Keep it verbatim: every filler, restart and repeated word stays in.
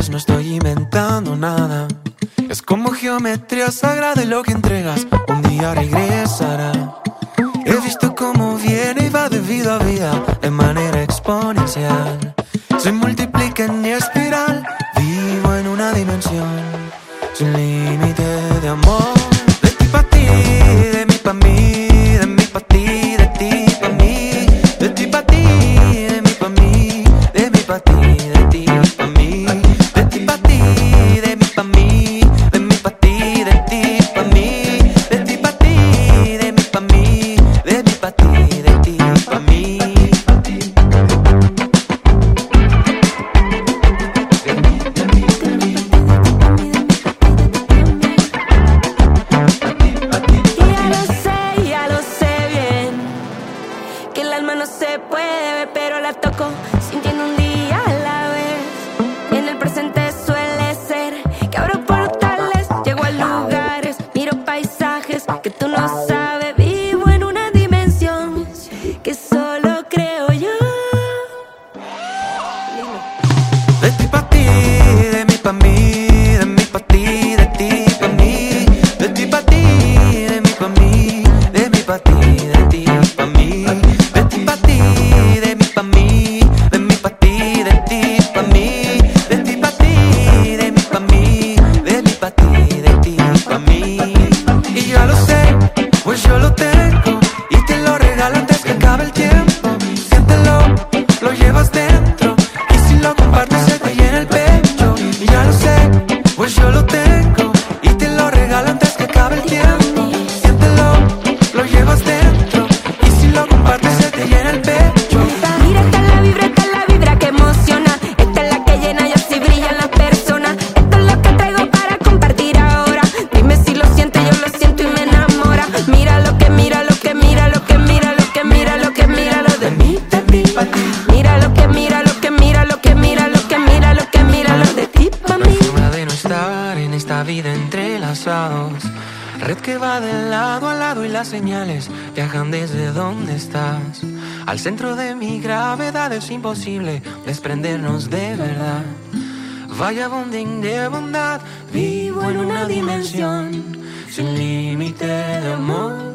sabes, no estoy inventando nada. Es como geometría sagrada y lo que entregas un día regresará. He visto cómo viene y va de vida a vida de manera exponencial. Se multiplica en espiral, vivo en una dimensión sin límite de amor. De ti pa' ti, de mí pa' mí, de mí pa' ti, de ti pa' mí. De ti pa' ti, de mí pa' mí, de mí pa' ti, de ti pa' mí. De ti pa' ti, de mí pa' mí, de mí pa' ti, de ti pa' mí. De ti pa' ti, de mí pa' mí, de mí pa' ti, de ti pa' mí. No se puede ver, pero la toco sintiendo un día a la vez. En el presente suele ser que abro portales, llego a lugares, miro paisajes que tú no sabes. Vivo en una dimensión que solo creo yo. De ti pa' ti, de mí pa' mí, de mí pa' ti, de ti pa' mí. De ti pa' ti, de mí pa' mí, de mí pa' ti, de ti pa' mí. De ti pa' ti, de mí pa' mí, de mí pa' ti, de ti pa' mí. De ti pa' ti, de mí pa' mí, de mí pa' ti, de ti pa' mí. Y ya lo sé, pues yo lo tengo y te lo regalo antes que acabe el tiempo. Siéntelo, lo llevas dentro y si lo compartes se te llena el pecho. Y ya lo sé, pues yo lo tengo y te lo regalo antes que acabe el tiempo. Siéntelo, lo llevas dentro y si lo compartes se te llena el pecho. Mira, esta es la vibra, esta es la vibra que emociona. Esta es la que llena y así brillan las personas. Esto es lo que traigo para compartir ahora. Dime si lo sientes, yo lo siento y me enamora. Mira lo que, mira lo que, mira lo que, mira lo que, mira lo que, mira lo de mí, de ti pa' ti. Mira lo que, mira lo que, mira lo que, mira lo que, mira lo que, mira lo de ti pa' No hay mí. forma de no estar en esta vida entrelazados. Red que va de lado a lado y las señales viajan desde donde estás. Al centro de mi gravedad es imposible desprendernos de verdad. Vagabunding de bondad, vivo en una dimensión sin límite de amor.